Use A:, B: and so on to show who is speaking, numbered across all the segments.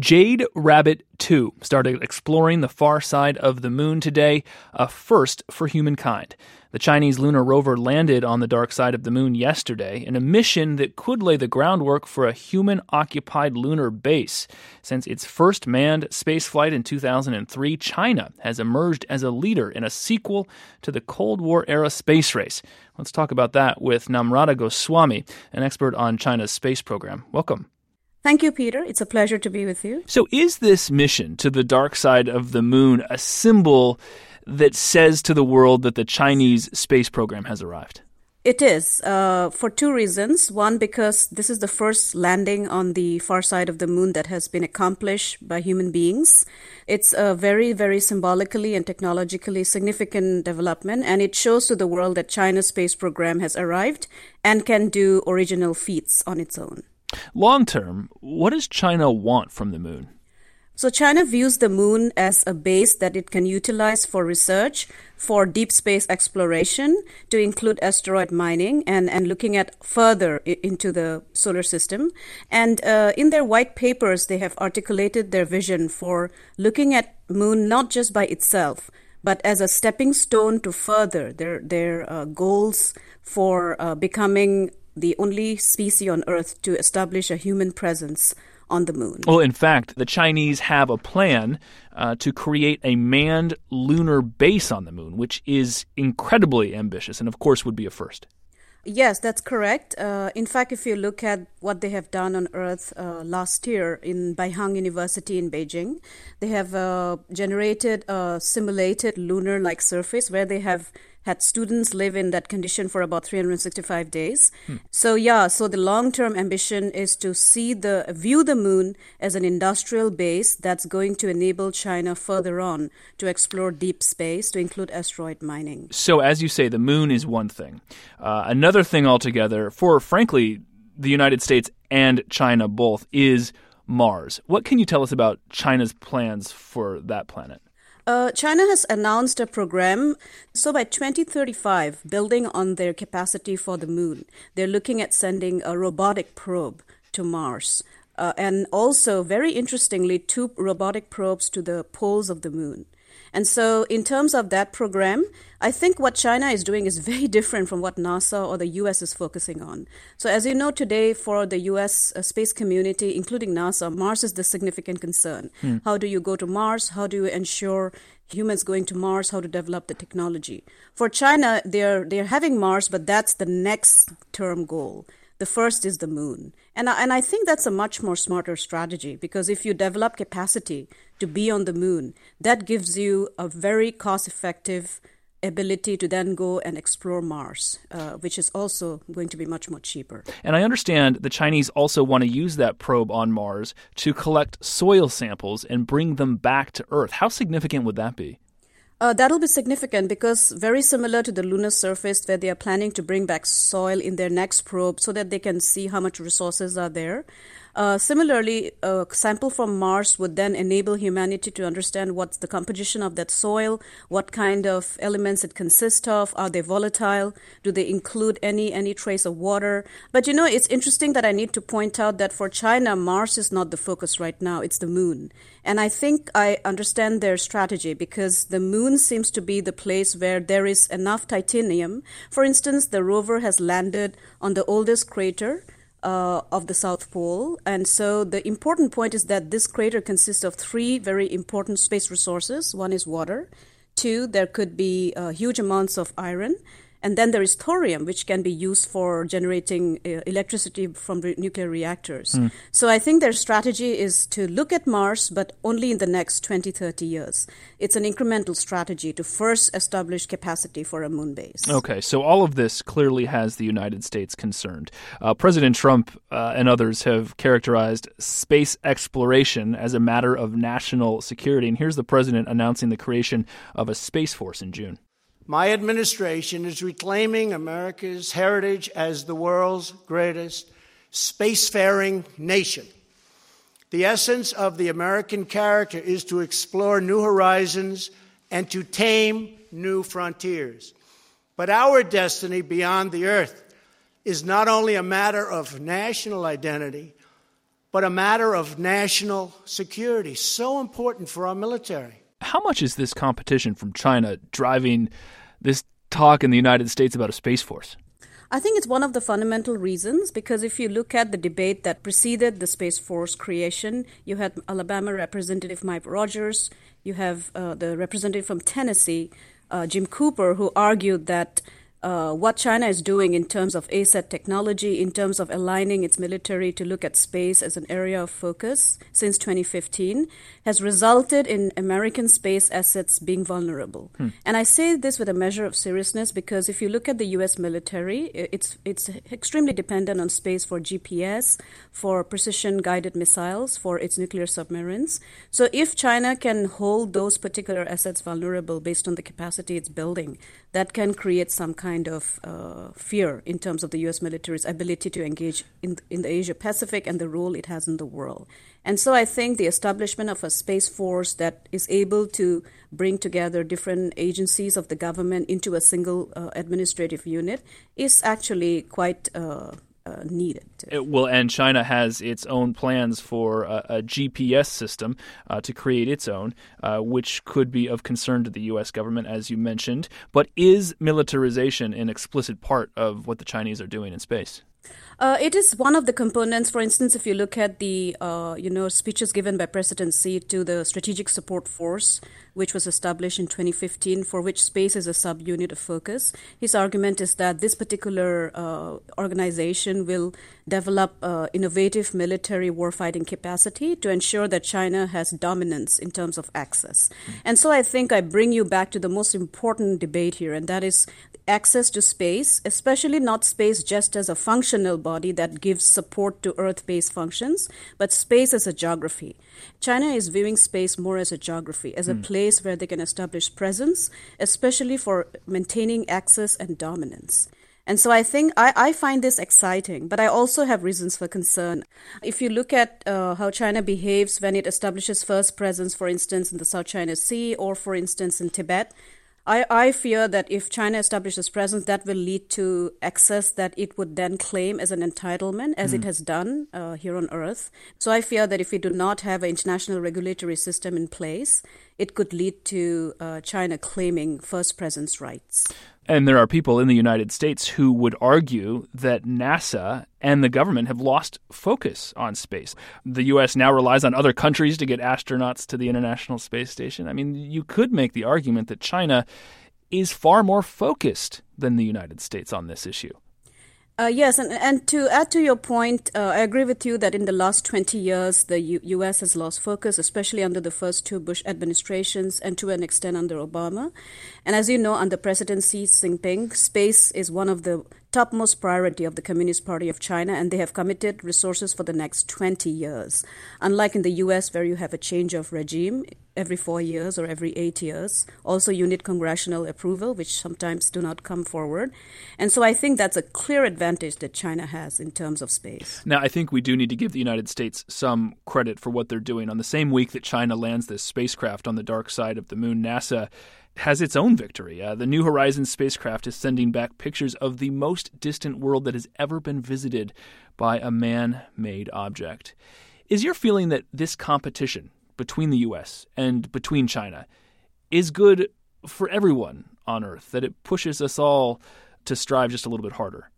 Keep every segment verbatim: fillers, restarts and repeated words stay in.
A: Jade Rabbit two started exploring the far side of the moon today, a first for humankind. The Chinese lunar rover landed on the dark side of the moon yesterday in a mission that could lay the groundwork for a human-occupied lunar base. Since its first manned spaceflight in two thousand three, China has emerged as a leader in a sequel to the Cold War-era space race. Let's talk about that with Namrata Goswami, an expert on China's space program. Welcome.
B: Thank you, Peter. It's a pleasure to be with you.
A: So is this mission to the dark side of the moon a symbol that says to the world that the Chinese space program has arrived?
B: It is, uh, for two reasons. One, because this is the first landing on the far side of the moon that has been accomplished by human beings. It's a very, very symbolically and technologically significant development, and it shows to the world that China's space program has arrived and can do original feats on its own.
A: Long term, what does China want from the moon?
B: So China views the moon as a base that it can utilize for research, for deep space exploration, to include asteroid mining and, and looking at further I- into the solar system. And uh, in their white papers, they have articulated their vision for looking at moon not just by itself, but as a stepping stone to further their, their uh, goals for uh, becoming the only species on Earth to establish a human presence on the moon.
A: Well, in fact, the Chinese have a plan uh, to create a manned lunar base on the moon, which is incredibly ambitious and, of course, would be a first.
B: Yes, that's correct. Uh, in fact, if you look at what they have done on Earth uh, last year in Beihang University in Beijing, they have uh, generated a simulated lunar-like surface where they have had students live in that condition for about three hundred sixty-five days. Hmm. So yeah, so the long-term ambition is to see the view the moon as an industrial base that's going to enable China further on to explore deep space, to include asteroid mining.
A: So as you say, the moon is one thing. Uh, another thing altogether, for frankly, the United States and China both, is Mars. What can you tell us about China's plans for that planet?
B: Uh, China has announced a program. So by twenty thirty-five, building on their capacity for the moon, they're looking at sending a robotic probe to Mars. Uh, and also, very interestingly, two robotic probes to the poles of the moon. And so in terms of that program, I think what China is doing is very different from what NASA or the U S is focusing on. So as you know, today for the U S uh, space community, including NASA, Mars is the significant concern. Hmm. How do you go to Mars? How do you ensure humans going to Mars? How to develop the technology? For China, they're they're having Mars, but that's the next term goal. The first is the moon. And I, and I think that's a much more smarter strategy, because if you develop capacity to be on the moon, that gives you a very cost-effective ability to then go and explore Mars, uh, which is also going to be much more cheaper.
A: And I understand the Chinese also want to use that probe on Mars to collect soil samples and bring them back to Earth. How significant would that be?
B: Uh, that'll be significant because very similar to the lunar surface, where they are planning to bring back soil in their next probe so that they can see how much resources are there. Uh, similarly, a sample from Mars would then enable humanity to understand what's the composition of that soil, what kind of elements it consists of, are they volatile, do they include any any trace of water. But you know, it's interesting that I need to point out that for China, Mars is not the focus right now, it's the moon. And I think I understand their strategy, because the moon seems to be the place where there is enough titanium. For instance, the rover has landed on the oldest crater Uh, of the South Pole. And so the important point is that this crater consists of three very important space resources. One is water. Two, there could be uh, huge amounts of iron. And then there is thorium, which can be used for generating uh, electricity from re- nuclear reactors. Mm. So I think their strategy is to look at Mars, but only in the next twenty, thirty years. It's an incremental strategy to first establish capacity for a moon base.
A: Okay, so all of this clearly has the United States concerned. Uh, President Trump uh, and others have characterized space exploration as a matter of national security. And here's the president announcing the creation of a Space Force in June.
C: My administration is reclaiming America's heritage as the world's greatest spacefaring nation. The essence of the American character is to explore new horizons and to tame new frontiers. But our destiny beyond the Earth is not only a matter of national identity, but a matter of national security. So important for our military.
A: How much is this competition from China driving this talk in the United States about a space force?
B: I think it's one of the fundamental reasons, because if you look at the debate that preceded the Space Force creation, you had Alabama Representative Mike Rogers, you have uh, the representative from Tennessee, uh, Jim Cooper, who argued that uh, what China is doing in terms of A SAT technology, in terms of aligning its military to look at space as an area of focus since twenty fifteen, has resulted in American space assets being vulnerable. Hmm. And I say this with a measure of seriousness because if you look at the U S military, it's it's extremely dependent on space for G P S, for precision-guided missiles, for its nuclear submarines. So if China can hold those particular assets vulnerable based on the capacity it's building, that can create some kind of uh, fear in terms of the U S military's ability to engage in, in the Asia-Pacific and the role it has in the world. And so I think the establishment of a space force that is able to bring together different agencies of the government into a single uh, administrative unit is actually quite uh, uh, needed.
A: It will, and China has its own plans for a, a G P S system uh, to create its own, uh, which could be of concern to the U S government, as you mentioned. But is militarization an explicit part of what the Chinese are doing in space?
B: Uh, it is one of the components. For instance, if you look at the uh, you know speeches given by President Xi to the Strategic Support Force, which was established in twenty fifteen, for which space is a subunit of focus, his argument is that this particular uh, organization will develop uh, innovative military warfighting capacity to ensure that China has dominance in terms of access. Mm-hmm. And so I think I bring you back to the most important debate here, and that is access to space, especially not space just as a functional body that gives support to Earth-based functions, but space as a geography. China is viewing space more as a geography, as a mm. place where they can establish presence, especially for maintaining access and dominance. And so I think I, I find this exciting, but I also have reasons for concern. If you look at uh, how China behaves when it establishes first presence, for instance, in the South China Sea or, for instance, in Tibet, I, I fear that if China establishes presence, that will lead to access that it would then claim as an entitlement, as mm. it has done uh, here on Earth. So I fear that if we do not have an international regulatory system in place, it could lead to uh, China claiming first presence rights.
A: And there are people in the United States who would argue that NASA and the government have lost focus on space. The U S now relies on other countries to get astronauts to the International Space Station. I mean, you could make the argument that China is far more focused than the United States on this issue.
B: Uh, yes, and, and to add to your point, uh, I agree with you that in the last twenty years, the U- U.S. has lost focus, especially under the first two Bush administrations and to an extent under Obama. And as you know, under President Xi Jinping, space is one of the topmost priority of the Communist Party of China, and they have committed resources for the next twenty years. Unlike in the U S, where you have a change of regime every four years or every eight years. Also, you need congressional approval, which sometimes do not come forward. And so I think that's a clear advantage that China has in terms of space.
A: Now, I think we do need to give the United States some credit for what they're doing. On the same week that China lands this spacecraft on the dark side of the moon, NASA has its own victory. Uh, the New Horizons spacecraft is sending back pictures of the most distant world that has ever been visited by a man-made object. Is your feeling that this competition between the U S and between China is good for everyone on Earth, that it pushes us all to strive just a little bit harder?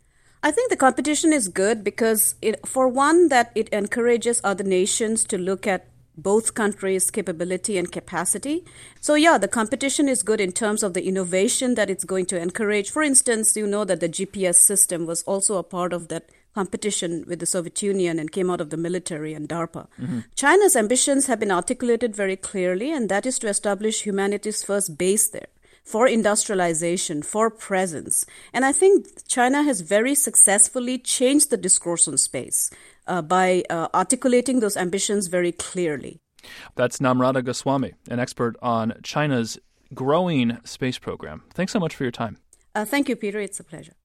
B: I think the competition is good because, it, for one, that it encourages other nations to look at both countries' capability and capacity. So, yeah, the competition is good in terms of the innovation that it's going to encourage. For instance, you know that the G P S system was also a part of that competition with the Soviet Union and came out of the military and DARPA. Mm-hmm. China's ambitions have been articulated very clearly, and that is to establish humanity's first base there for industrialization, for presence. And I think China has very successfully changed the discourse on space uh, by uh, articulating those ambitions very clearly.
A: That's Namrata Goswami, an expert on China's growing space program. Thanks so much for your time.
B: Uh, thank you, Peter. It's a pleasure.